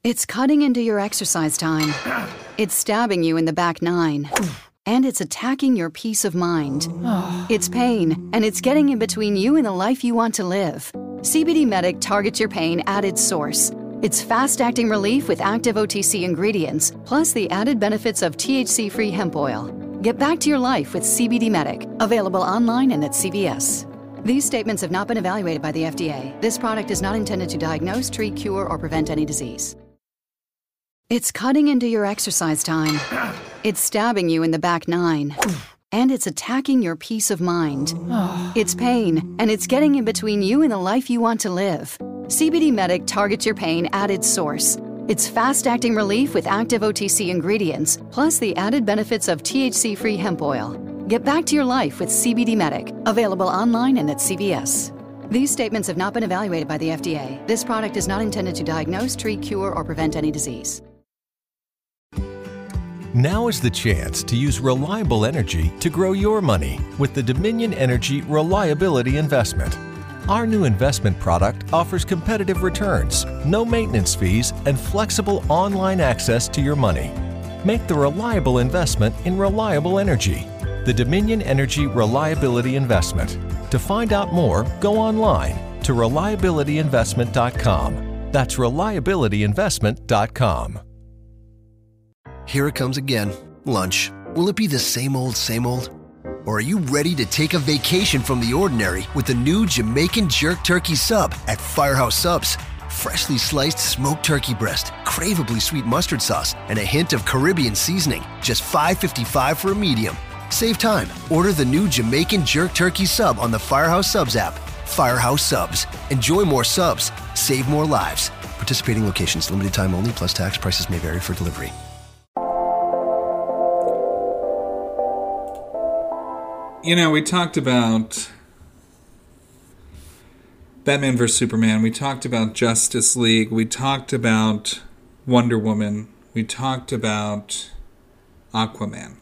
It's cutting into your exercise time. It's stabbing you in the back nine. And it's attacking your peace of mind. It's pain, and it's getting in between you and the life you want to live. CBD Medic targets your pain at its source. It's fast-acting relief with active OTC ingredients, plus the added benefits of THC-free hemp oil. Get back to your life with CBD Medic, available online and at CVS. These statements have not been evaluated by the FDA. This product is not intended to diagnose, treat, cure, or prevent any disease. It's cutting into your exercise time. It's stabbing you in the back nine. And it's attacking your peace of mind. It's pain, and it's getting in between you and the life you want to live. CBD Medic targets your pain at its source. It's fast-acting relief with active OTC ingredients, plus the added benefits of THC-free hemp oil. Get back to your life with CBD Medic, available online and at CVS. These statements have not been evaluated by the FDA. This product is not intended to diagnose, treat, cure, or prevent any disease. Now is the chance to use reliable energy to grow your money with the Dominion Energy Reliability Investment. Our new investment product offers competitive returns, no maintenance fees, and flexible online access to your money. Make the reliable investment in reliable energy. The Dominion Energy Reliability Investment. To find out more, go online to reliabilityinvestment.com. That's reliabilityinvestment.com. Here it comes again. Lunch. Will it be the same old, same old? Or are you ready to take a vacation from the ordinary with the new Jamaican Jerk Turkey Sub at Firehouse Subs? Freshly sliced smoked turkey breast, craveably sweet mustard sauce, and a hint of Caribbean seasoning. Just $5.55 for a medium. Save time. Order the new Jamaican Jerk Turkey Sub on the Firehouse Subs app. Firehouse Subs. Enjoy more subs. Save more lives. Participating locations. Limited time only, plus tax. Prices may vary for delivery. You know, we talked about Batman vs. Superman. We talked about Justice League. We talked about Wonder Woman. We talked about Aquaman.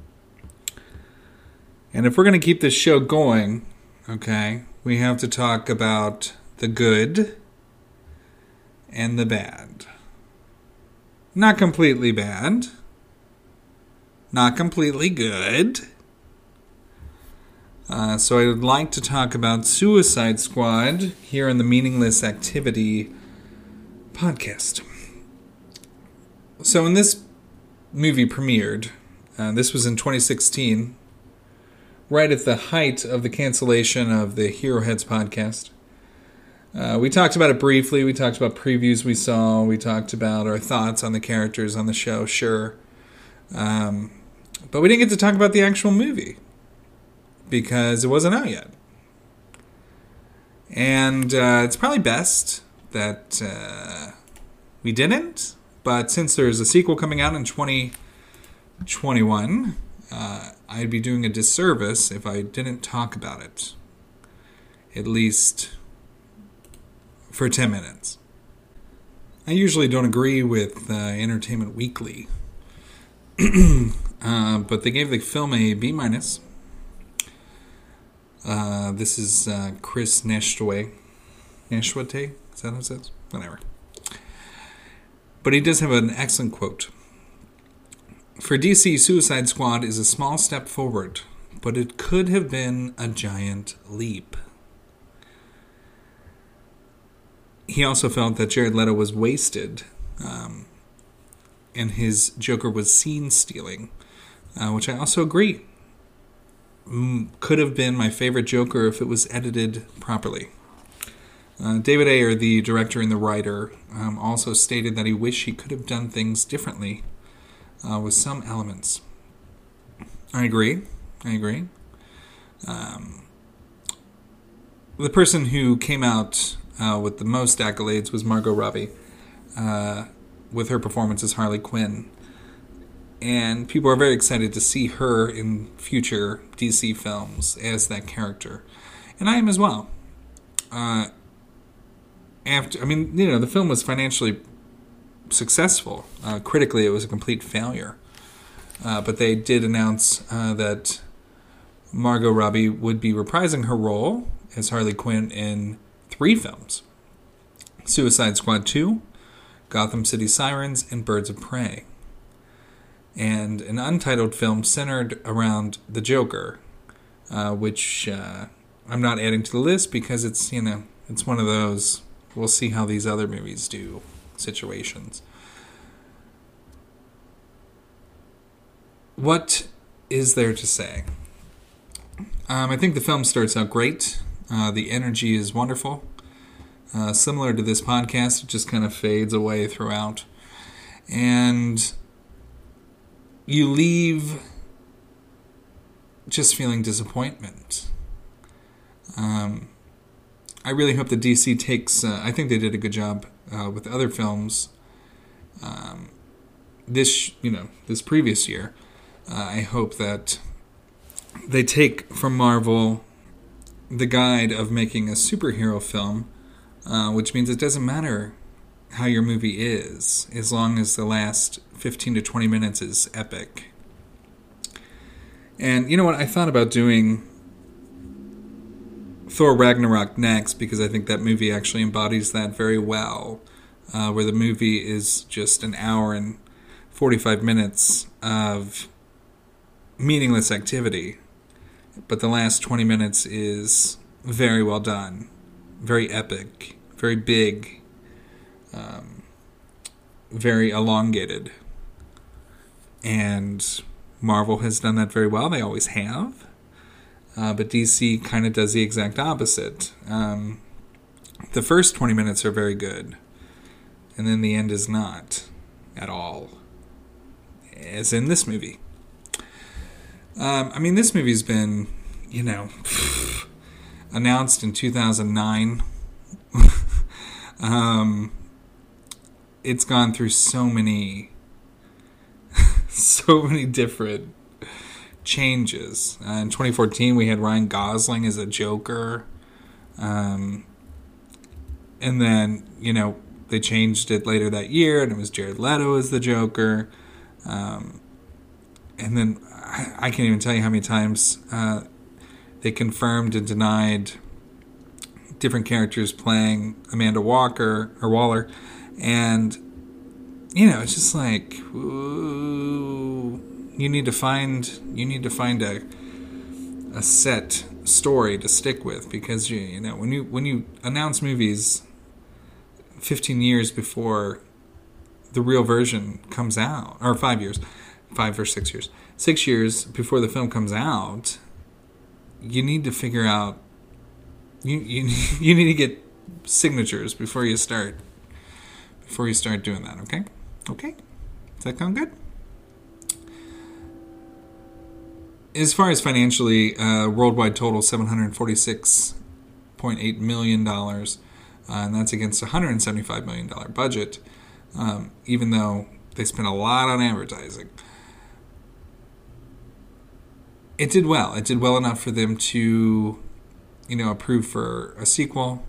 And if we're going to keep this show going, okay, we have to talk about the good and the bad. Not completely bad. Not completely good. So I would like to talk about Suicide Squad here in the Meaningless Activity podcast. So when this movie premiered, this was in 2016, right at the height of the cancellation of the Hero Heads podcast. We talked about it briefly. We talked about previews we saw. We talked about our thoughts on the characters on the show, sure. But we didn't get to talk about the actual movie, because it wasn't out yet. And it's probably best that we didn't. But since there's a sequel coming out in 2021, I'd be doing a disservice if I didn't talk about it, at least for 10 minutes. I usually don't agree with Entertainment Weekly, but they gave the film a B-. This is Chris Nashwate. Nashwate? Is that how it says? Whatever. But he does have an excellent quote. For DC, Suicide Squad is a small step forward, but it could have been a giant leap. He also felt that Jared Leto was wasted, and his Joker was scene stealing, which I also agree. Could have been my favorite Joker if it was edited properly. David Ayer, the director and the writer, also stated that he wished he could have done things differently with some elements. I agree. The person who came out with the most accolades was Margot Robbie, with her performance as Harley Quinn. And people are very excited to see her in future DC films as that character. And I am as well. The film was financially successful. Critically, it was a complete failure. But they did announce that Margot Robbie would be reprising her role as Harley Quinn in 3 films. Suicide Squad 2, Gotham City Sirens, and Birds of Prey. And an untitled film centered around the Joker, which I'm not adding to the list because it's, it's one of those, we'll see how these other movies do situations. What is there to say? I think the film starts out great. The energy is wonderful. Similar to this podcast, it just kind of fades away throughout. And you leave just feeling disappointment. I really hope that DC takes... I think they did a good job with other films this previous year. I hope that they take from Marvel the guide of making a superhero film, which means it doesn't matter how your movie is, as long as the last 15 to 20 minutes is epic. And you know what? I thought about doing Thor Ragnarok next, because I think that movie actually embodies that very well, where the movie is just an hour and 45 minutes of meaningless activity, but the last 20 minutes is very well done, very epic, very big, very elongated. And Marvel has done that very well. They always have. But DC kind of does the exact opposite. The first 20 minutes are very good, and then the end is not at all, as in this movie. This movie's been, announced in 2009. It's gone through so many different changes. In 2014, we had Ryan Gosling as a Joker. And then, they changed it later that year, and it was Jared Leto as the Joker. And then I can't even tell you how many times they confirmed and denied different characters playing Amanda Waller, and it's just like, ooh, you need to find a set story to stick with, because when you announce movies 15 years before the real version comes out, or 5 or 6 years. 6 years before the film comes out, you need to figure out, you need to get signatures before you start doing that, okay? Okay? Does that sound good? As far as financially, worldwide total $746.8 million, and that's against a $175 million budget, even though they spent a lot on advertising. It did well. It did well enough for them to, approve for a sequel.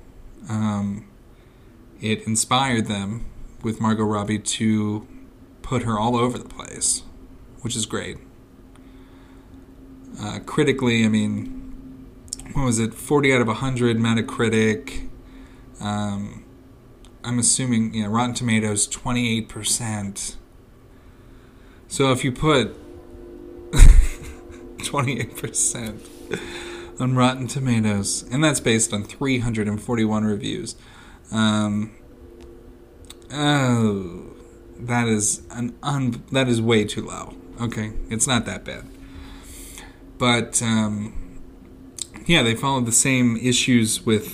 It inspired them with Margot Robbie to put her all over the place, which is great. Critically, what was it? 40 out of 100 Metacritic. I'm assuming, Rotten Tomatoes, 28%. So if you put 28% on Rotten Tomatoes, and that's based on 341 reviews. That is way too low. Okay, it's not that bad. But they followed the same issues with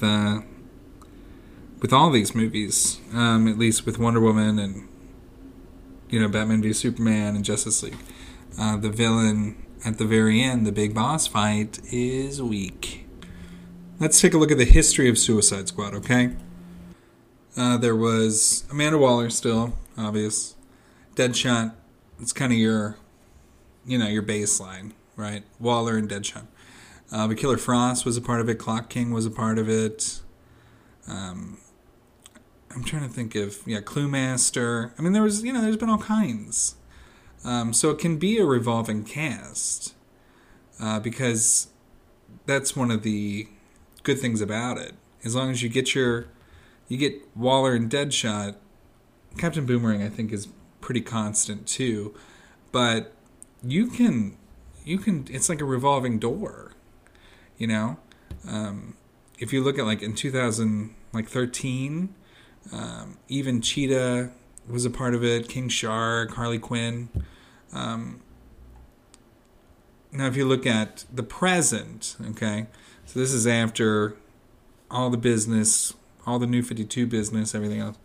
all these movies, at least with Wonder Woman and Batman v Superman and Justice League. The villain at the very end, the big boss fight, is weak. Let's take a look at the history of Suicide Squad, okay? There was Amanda Waller still, obvious. Deadshot, it's kind of your baseline, right? Waller and Deadshot. But Killer Frost was a part of it. Clock King was a part of it. I'm trying to think of, Clue Master. There's been all kinds. So it can be a revolving cast, because that's one of the good things about it. As long as you get Waller and Deadshot Captain Boomerang, I think, is pretty constant too. But you can, it's like a revolving door, you know? If you look at like in 2013, even Cheetah was a part of it, King Shark, Harley Quinn. Now, if you look at the present, okay, so this is after all the business, all the New 52 business, everything else.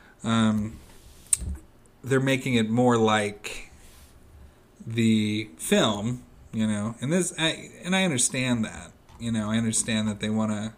They're making it more like the film, you know, and I understand that, you know, I understand that they want to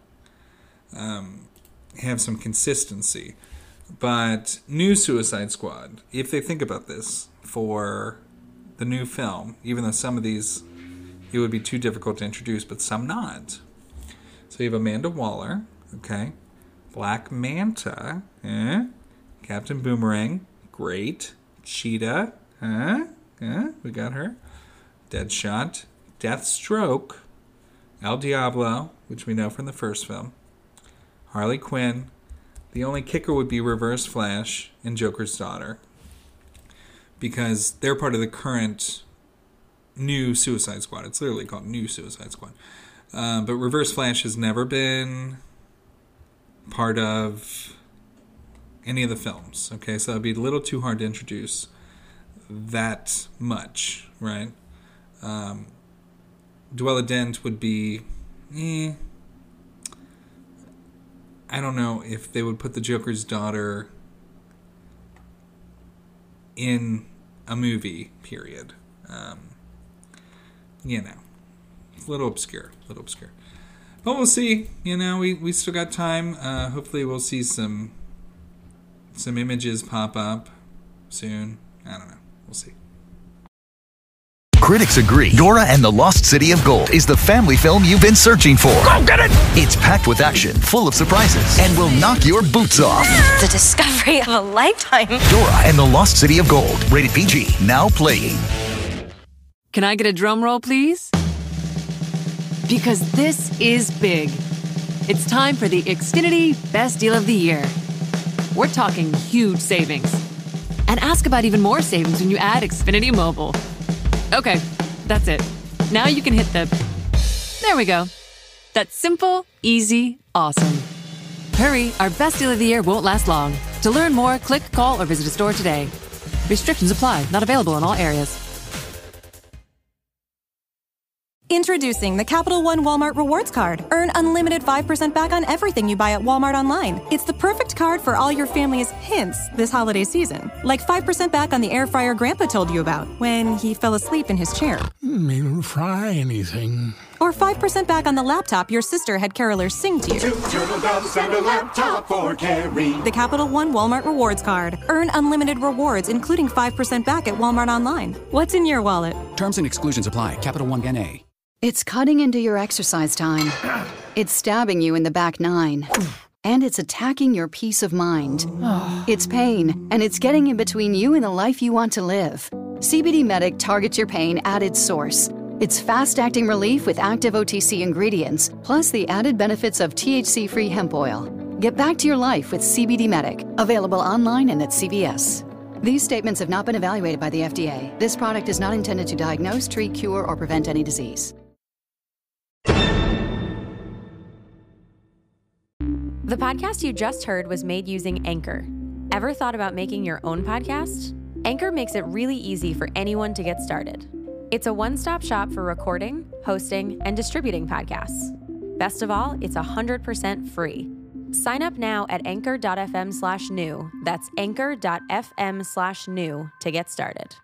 have some consistency, but new Suicide Squad, if they think about this for the new film, even though some of these it would be too difficult to introduce, but some not. So you have Amanda Waller, okay, Black Manta, Captain Boomerang, great, Cheetah, we got her, Deadshot, Deathstroke, El Diablo, which we know from the first film, Harley Quinn. The only kicker would be Reverse Flash and Joker's daughter, because they're part of the current new Suicide Squad. It's literally called New Suicide Squad. But Reverse Flash has never been part of any of the films. Okay, so it'd be a little too hard to introduce that much, right? Duela Dent would be, I don't know if they would put the Joker's daughter in a movie, period. You know, it's a little obscure. But we'll see. You know, we still got time. Hopefully we'll see some images pop up soon. I don't know. We'll see. Critics agree Dora and the Lost City of Gold is the family film you've been searching for. Go get it! It's packed with action, full of surprises, and will knock your boots off. The discovery of a lifetime. Dora and the Lost City of Gold. Rated PG. Now playing. Can I get a drum roll, please? Because this is big. It's time for the Xfinity Best Deal of the Year. We're talking huge savings. And ask about even more savings when you add Xfinity Mobile. Okay, that's it. Now you can hit the... There we go. That's simple, easy, awesome. Hurry, our Best Deal of the Year won't last long. To learn more, click, call, or visit a store today. Restrictions apply. Not available in all areas. Introducing the Capital One Walmart Rewards Card. Earn unlimited 5% back on everything you buy at Walmart online. It's the perfect card for all your family's hints this holiday season. Like 5% back on the air fryer Grandpa told you about when he fell asleep in his chair. Didn't fry anything. Or 5% back on the laptop your sister had carolers sing to you. 2 turtle doves and a laptop for Carrie. The Capital One Walmart Rewards Card. Earn unlimited rewards, including 5% back at Walmart online. What's in your wallet? Terms and exclusions apply. Capital One N.A. It's cutting into your exercise time. It's stabbing you in the back nine. And it's attacking your peace of mind. It's pain, and it's getting in between you and the life you want to live. CBD Medic targets your pain at its source. It's fast-acting relief with active OTC ingredients, plus the added benefits of THC-free hemp oil. Get back to your life with CBD Medic, available online and at CVS. These statements have not been evaluated by the FDA. This product is not intended to diagnose, treat, cure, or prevent any disease. The podcast you just heard was made using Anchor. Ever thought about making your own podcast? Anchor makes it really easy for anyone to get started. It's a one-stop shop for recording, hosting, and distributing podcasts. Best of all, it's 100% free. Sign up now at anchor.fm/new. That's anchor.fm/new to get started.